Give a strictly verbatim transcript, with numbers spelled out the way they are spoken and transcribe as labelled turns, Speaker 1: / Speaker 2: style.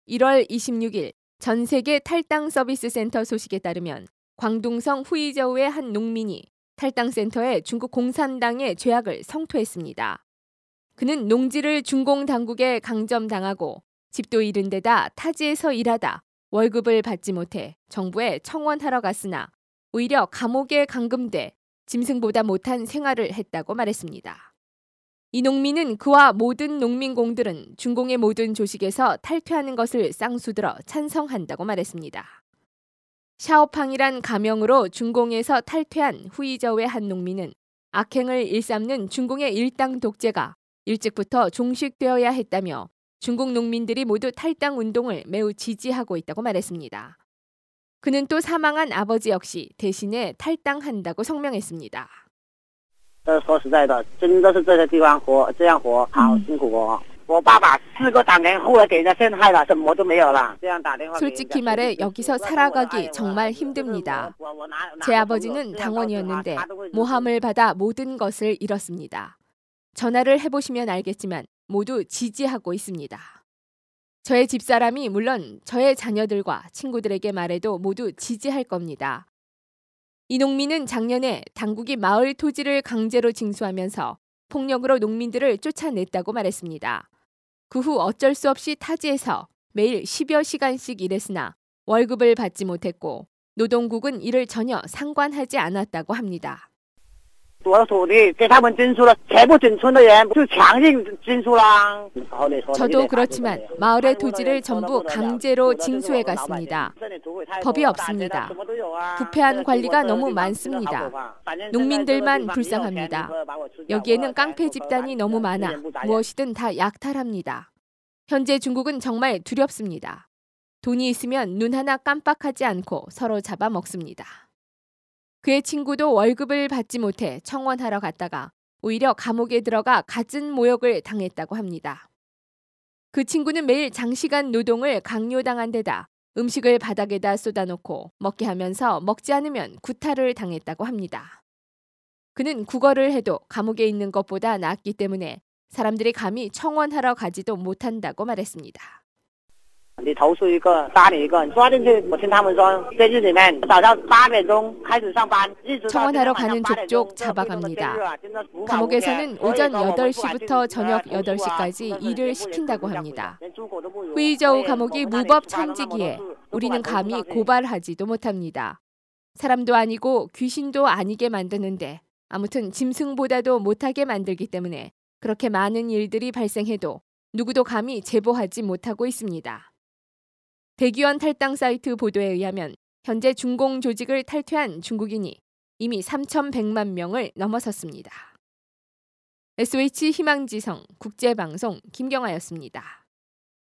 Speaker 1: 일월 이십육일 전 세계 탈당 서비스 센터 소식에 따르면 광둥성 후이저우의 한 농민이 탈당센터에 중국 공산당의 죄악을 성토했습니다. 그는 농지를 중공 당국에 강점당하고 집도 잃은 데다 타지에서 일하다 월급을 받지 못해 정부에 청원하러 갔으나 오히려 감옥에 감금돼 짐승보다 못한 생활을 했다고 말했습니다. 이 농민은 그와 모든 농민공들은 중공의 모든 조직에서 탈퇴하는 것을 쌍수들어 찬성한다고 말했습니다. 샤오팡이란 가명으로 중공에서 탈퇴한 후이저우의 한 농민은 악행을 일삼는 중공의 일당 독재가 일찍부터 종식되어야 했다며 중국 농민들이 모두 탈당 운동을 매우 지지하고 있다고 말했습니다. 그는 또 사망한 아버지 역시 대신에 탈당한다고 성명했습니다.
Speaker 2: 说实在的，真的是这些地方活这样活好辛苦哦。我爸爸四个党员后来给人家陷害了，什么都没有了。这样打电话。
Speaker 1: 솔직히 말해 여기서 살아가기 정말 힘듭니다. 제 아버지는 당원이었는데 모함을 받아 모든 것을 잃었습니다. 전화를 해보시면 알겠지만 모두 지지하고 있습니다. 저의 집사람이 물론 저의 자녀들과 친구들에게 말해도 모두 지지할 겁니다. 이 농민은 작년에 당국이 마을 토지를 강제로 징수하면서 폭력으로 농민들을 쫓아냈다고 말했습니다. 그 후 어쩔 수 없이 타지에서 매일 십여 시간씩 일했으나 월급을 받지 못했고 노동국은 이를 전혀 상관하지 않았다고 합니다. 저도 그렇지만 마을의 토지를 전부 강제로 징수해 갔습니다. 법이 없습니다. 부패한 관리가 너무 많습니다. 농민들만 불쌍합니다. 여기에는 깡패 집단이 너무 많아 무엇이든 다 약탈합니다. 현재 중국은 정말 두렵습니다. 돈이 있으면 눈 하나 깜빡하지 않고 서로 잡아먹습니다. 그의 친구도 월급을 받지 못해 청원하러 갔다가 오히려 감옥에 들어가 갖은 모욕을 당했다고 합니다. 그 친구는 매일 장시간 노동을 강요당한 데다 음식을 바닥에다 쏟아놓고 먹게 하면서 먹지 않으면 구타를 당했다고 합니다. 그는 구걸을 해도 감옥에 있는 것보다 낫기 때문에 사람들이 감히 청원하러 가지도 못한다고 말했습니다. 청원하러 가는 족족 잡아갑니다. 감옥에서는 오전 여덟 시부터 저녁 여덟 시까지 일을 시킨다고 합니다. 후이저우 감옥이 무법 천지기에 우리는 감히 고발하지도 못합니다. 사람도 아니고 귀신도 아니게 만드는데 아무튼 짐승보다도 못하게 만들기 때문에 그렇게 많은 일들이 발생해도 누구도 감히 제보하지 못하고 있습니다. 대기원 탈당 사이트 보도에 의하면 현재 중공 조직을 탈퇴한 중국인이 이미 삼천백만 명을 넘어섰습니다. 에스오에이치 희망지성 국제방송 김경아였습니다.